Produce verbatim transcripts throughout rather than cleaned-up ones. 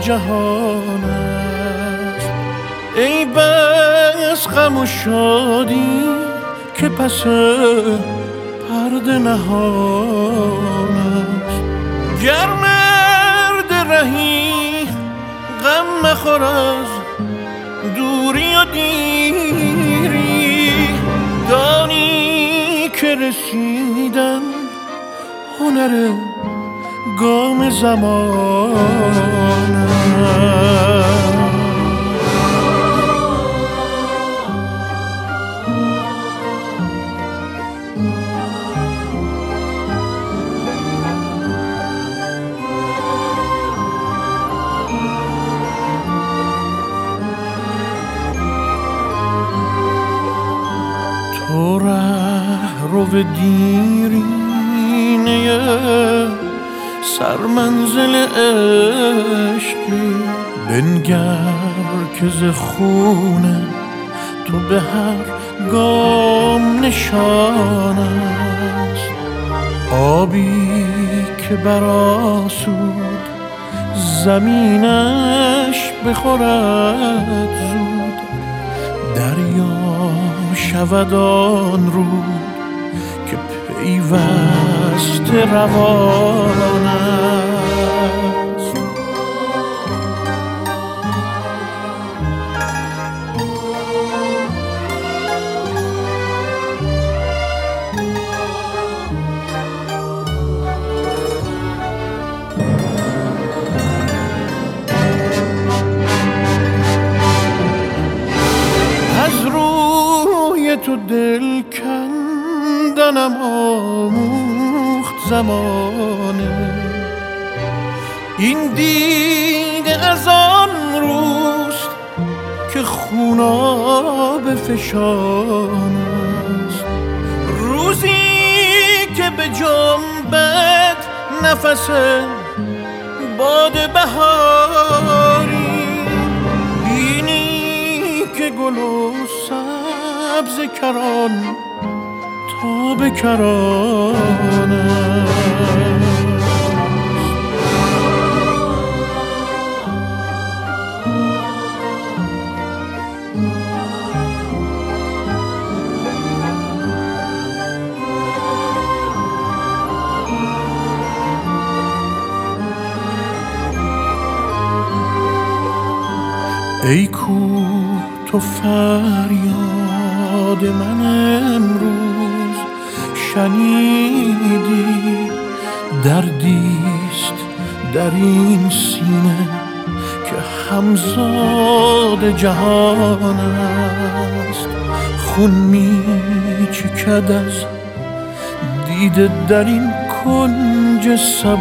جهان است. ای بس غم و شادی که پس پرده نهان است. گر مرد رهی غم مخور از دوری و دیری، دانی که رسیدن هنر گام زمان است. تو ره رو دیرینه سرمنزل عشقی، بنگر که ز خونه تو به هر گام نشان است. آبی که برآسود زمینش بخورد زود، دریا شود آن رو که پیوسته روان است. از روی تو دل کندنم آموخت زمانه، این دیده از آن روست که خوناب فشان است. روزی که به جنبت نفس باد بهاری، بینی که گل و سبز کران تا به کران است. ای کوه تو فریاد من امروز شنیدی، دردیست در این سینه که همزاد جهان است. خون می چکد از دیده در این کنج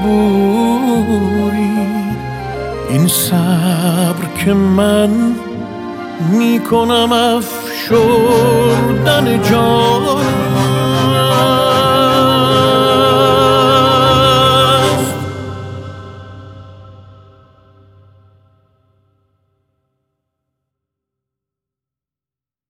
صبوری، این صبر که من می کنم افشردن جان